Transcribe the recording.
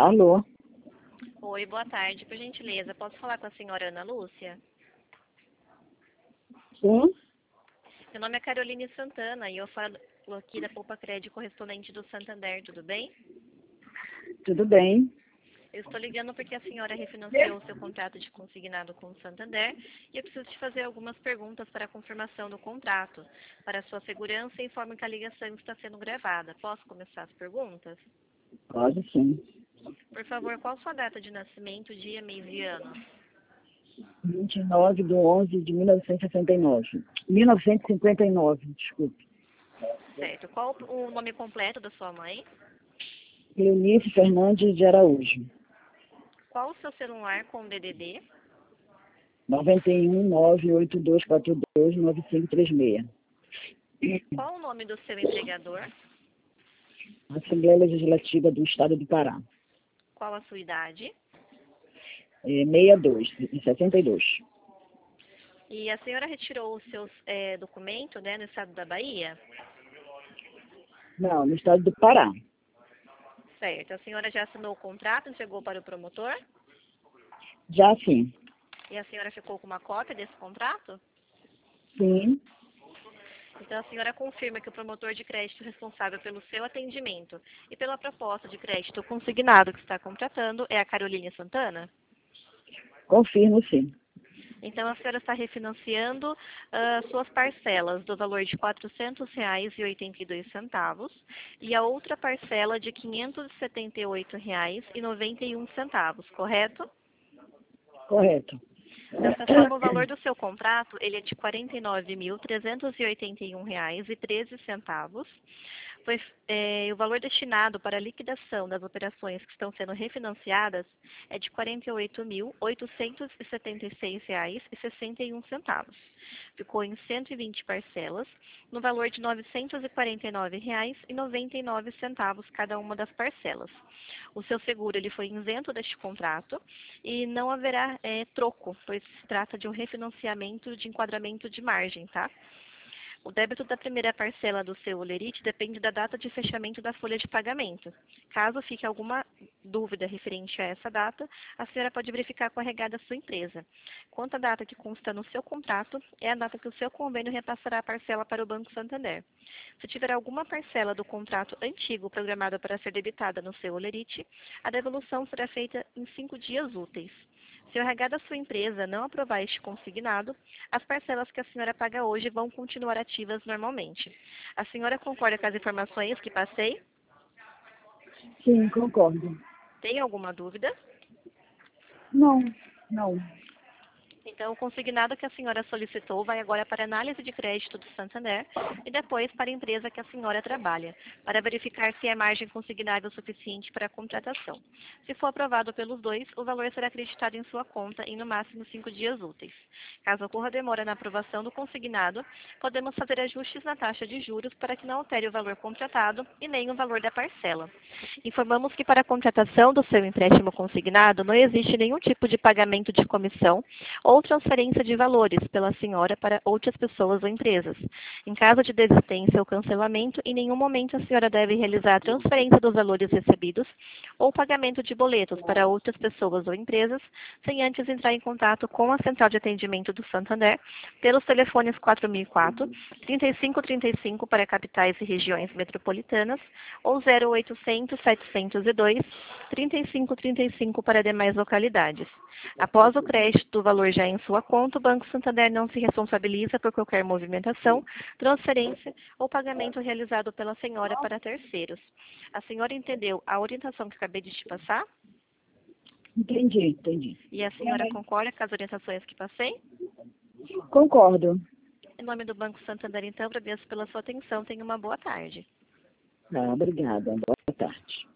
Alô? Oi, boa tarde. Por gentileza, posso falar com a senhora Ana Lúcia? Sim? Meu nome é Caroline Santana e eu falo aqui da Poupa Crédito correspondente do Santander, tudo bem? Tudo bem? Eu estou ligando porque a senhora refinanciou o seu contrato de consignado com o Santander e eu preciso te fazer algumas perguntas para a confirmação do contrato. Para a sua segurança, informo que a ligação está sendo gravada. Posso começar as perguntas? Pode sim. Por favor, qual sua data de nascimento, dia, mês e ano? 29/11/1969. 1959, desculpe. Certo. Qual o nome completo da sua mãe? Leonice Fernandes de Araújo. Qual o seu celular com DDD? 91/982429536. Qual o nome do seu empregador? Assembleia Legislativa do Estado do Pará. Qual a sua idade? 62 e 72. E a senhora retirou o seu documento, né, no estado da Bahia? Não, no Estado do Pará. Certo. A senhora já assinou o contrato, entregou para o promotor? Já sim. E a senhora ficou com uma cópia desse contrato? Sim, Então a senhora confirma que o promotor de crédito responsável pelo seu atendimento e pela proposta de crédito consignado que está contratando é a Caroline Santana? confirmo sim. Então, a senhora está refinanciando suas parcelas do valor de R$ 400,82 e a outra parcela de R$ 578,91, correto? Correto. Dessa forma, o valor do seu contrato ele é de R$ 49.381,13. Pois o valor destinado para a liquidação das operações que estão sendo refinanciadas é de R$ 48.876,61. Ficou em 120 parcelas, no valor de R$ 949,99 cada uma das parcelas. O seu seguro ele foi isento deste contrato e não haverá troco, pois se trata de um refinanciamento de enquadramento de margem, tá? O débito da primeira parcela do seu olerite depende da data de fechamento da folha de pagamento. Caso fique alguma dúvida referente a essa data, a senhora pode verificar com a RH da sua empresa. Quanto à data que consta no seu contrato, é a data que o seu convênio repassará a parcela para o Banco Santander. Se tiver alguma parcela do contrato antigo programada para ser debitada no seu olerite, a devolução será feita em 5 dias úteis. Se o RH da sua empresa não aprovar este consignado, as parcelas que a senhora paga hoje vão continuar ativas normalmente. A senhora concorda com as informações que passei? Sim, concordo. Tem alguma dúvida? Não, não. Então, o consignado que a senhora solicitou vai agora para a análise de crédito do Santander e depois para a empresa que a senhora trabalha, para verificar se é margem consignável suficiente para a contratação. Se for aprovado pelos dois, o valor será acreditado em sua conta em no máximo 5 dias úteis. Caso ocorra demora na aprovação do consignado, podemos fazer ajustes na taxa de juros para que não altere o valor contratado e nem o valor da parcela. Informamos que para a contratação do seu empréstimo consignado não existe nenhum tipo de pagamento de comissão ou transferência de valores pela senhora para outras pessoas ou empresas. Em caso de desistência ou cancelamento, em nenhum momento a senhora deve realizar a transferência dos valores recebidos ou pagamento de boletos para outras pessoas ou empresas, sem antes entrar em contato com a Central de Atendimento do Santander pelos telefones 4004, 3535 para capitais e regiões metropolitanas ou 0800 702 3535 para demais localidades. Após o crédito do valor já em sua conta, o Banco Santander não se responsabiliza por qualquer movimentação, transferência ou pagamento realizado pela senhora para terceiros. A senhora entendeu a orientação que acabei de te passar? Entendi. E a senhora concorda com as orientações que passei? Concordo. Em nome do Banco Santander, então, agradeço pela sua atenção. Tenha uma boa tarde. Obrigada. Boa tarde.